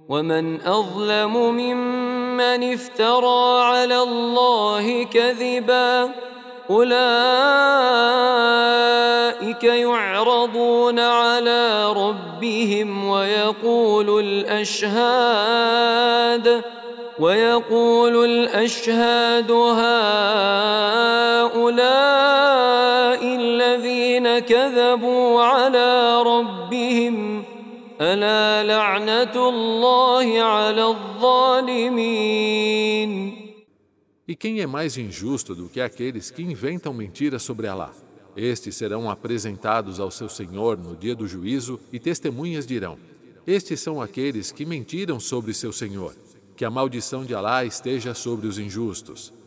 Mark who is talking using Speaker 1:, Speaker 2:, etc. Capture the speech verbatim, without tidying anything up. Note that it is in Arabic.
Speaker 1: ومن أظلم ممن افترى على الله كذبا أولئك يعرضون على ربهم ويقول الأشهاد ويقول الأشهاد هؤلاء الذين كذبوا على ربهم ألا لعنة الله على الظالمين.
Speaker 2: E quem é mais injusto do que aqueles que inventam mentiras sobre Alá? Estes serão apresentados ao seu Senhor no dia do juízo e testemunhas dirão: estes são aqueles que mentiram sobre seu Senhor. Que a maldição de Alá esteja sobre os injustos.